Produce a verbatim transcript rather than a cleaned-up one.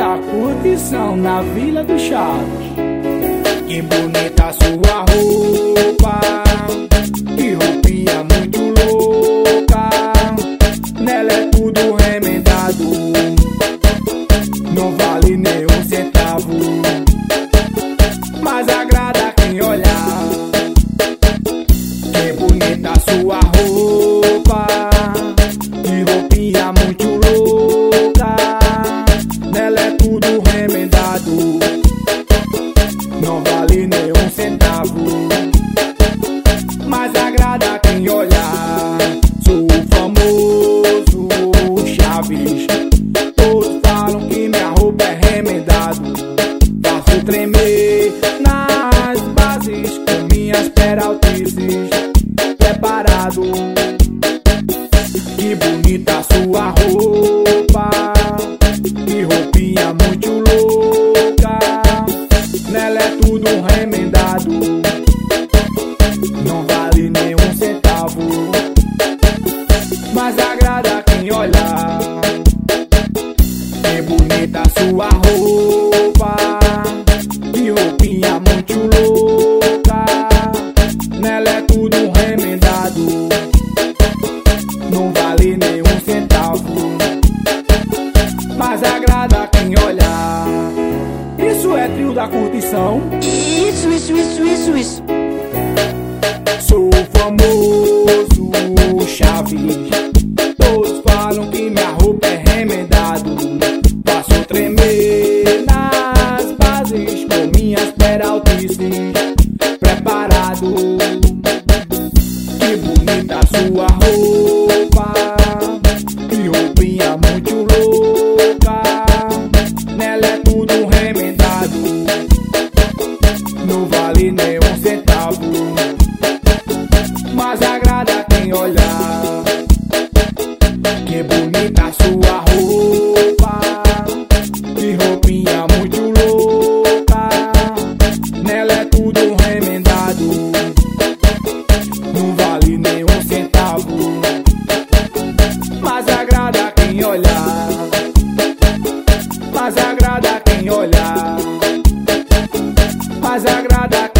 da curtição na Vila do Chaves. Que bonita sua roupa, que roupinha muito louca. Nela é tudo remendado, não vale nem um centavo, mas agrada quem olhar. Que bonita sua roupa, que roupinha muito louca. Nela é tudo remendado, não vale nem um centavo, mas agrada quem olhar. Sou famoso Chaves, todos falam que minha roupa é remendado. Faço tremer nas bases com minhas peraltices, preparado. Que bonita sua roupa, que roupinha muito louca. Nela é tudo remendado, não vale nem um centavo, mas agrada quem olhar. Que bonita sua roupa, que roupinha muito louca. Nela é tudo remendado, não vale nem um centavo, mas agrada quem olhar. Isso é trio da curtição. Isso, isso, isso, isso, isso. Sou famoso Chaves, todos falam que minha roupa é remendado. Faço tremer nas bases com minhas peraltices, preparado. Que bonita sua roupa, que roupinha muito louca. Nela é tudo remendado, não vale nem um centavo, mas agrada quem olhar. Que bonita sua roupa, que roupinha muito louca. Nela é tudo remendado, não vale nem um centavo, mas agrada quem olhar, mas agrada quem olhar, mas agrada